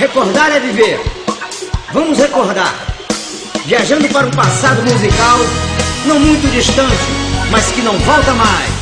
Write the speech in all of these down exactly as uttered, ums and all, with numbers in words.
Recordar é viver. Vamos recordar, viajando para um passado musical não muito distante, mas que não volta mais.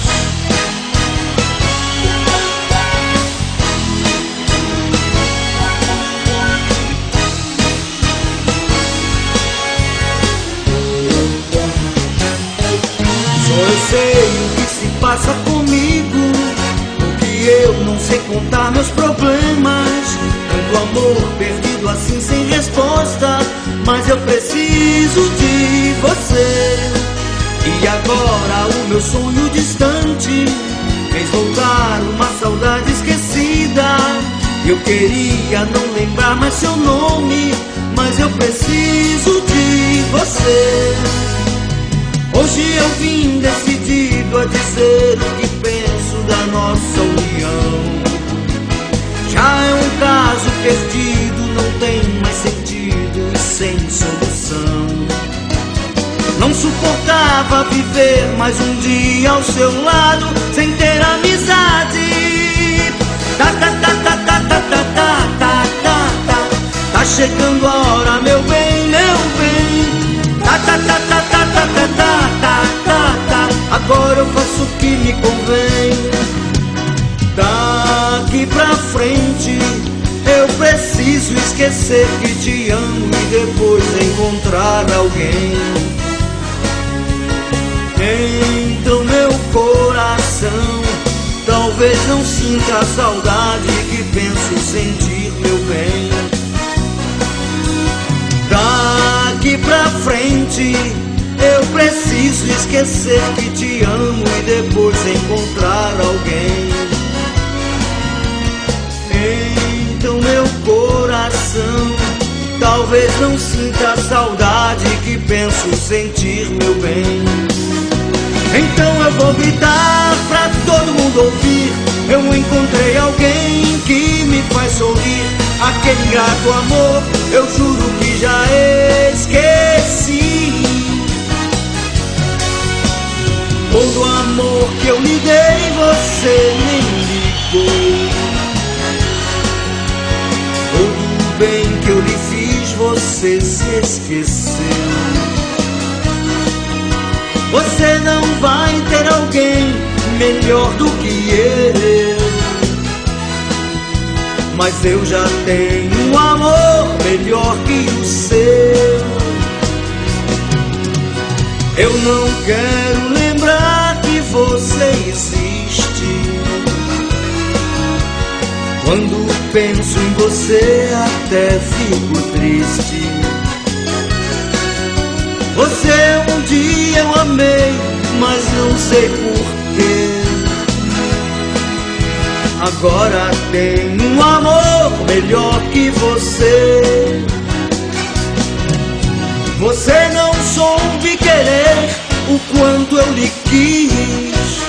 Só eu sei o que se passa comigo, porque eu não sei contar meus problemas. Tanto amor perdido assim sem resposta, mas eu preciso de você. E agora o meu sonho distante fez voltar uma saudade esquecida. Eu queria não lembrar mais seu nome, mas eu preciso de você. Hoje eu vim decidido a dizer o que penso da nossa união. Já é um caso perdido, não tem mais sentido e sem solução. Não suportava viver mais um dia ao seu lado sem ter amizade. Tá, tá, tá, tá, tá, tá, tá, tá, tá, tá, tá. Tá chegando a hora, meu bem, meu bem. Tá, tá, tá, tá, tá, tá, tá, tá, tá, tá, tá. Agora eu faço o que me convém. Daqui pra frente eu preciso esquecer que te amo e depois encontrar alguém. Então meu coração talvez não sinta a saudade que penso sentir, meu bem. Daqui pra frente eu preciso esquecer que te amo e depois encontrar alguém. Então meu coração talvez não sinta a saudade que penso sentir, meu bem. Então eu vou gritar pra todo mundo ouvir: eu encontrei alguém que me faz sorrir. Aquele ingrato amor eu juro que já esqueci. Todo amor que eu lhe dei você nem ligou. Todo bem que eu lhe fiz você se esqueceu. Você não vai ter alguém melhor do que eu, mas eu já tenho um amor melhor que o seu. Eu não quero lembrar que você existe. Quando penso em você até fico triste. Você um dia eu amei, mas não sei porquê. Agora tenho um amor melhor que você. Você não soube querer o quanto eu lhe quis,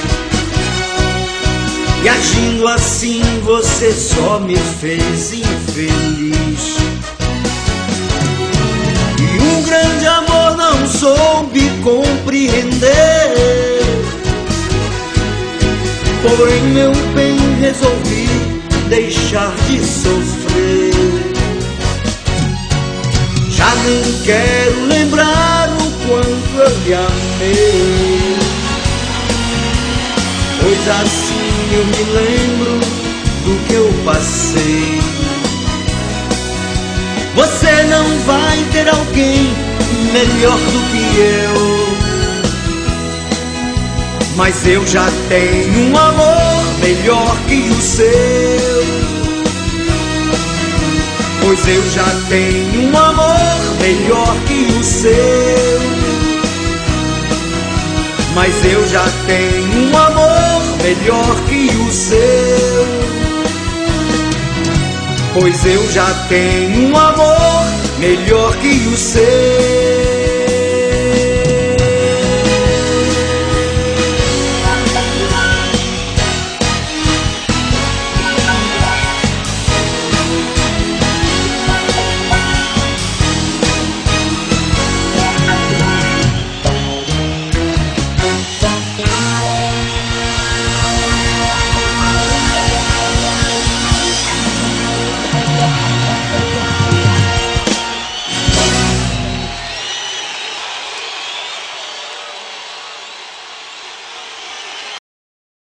e agindo assim você só me fez infeliz. E um grande amor não soube compreender. Porém meu bem resolvi deixar de sofrer. Já nem quero lembrar o quanto eu lhe amei, pois assim eu me lembro do que eu passei. Você não vai ter alguém melhor do que eu, mas eu já tenho um amor melhor que o seu. Pois eu já tenho um amor melhor que o seu. Mas eu já tenho um amor melhor que o seu. Pois eu já tenho um amor melhor que o seu.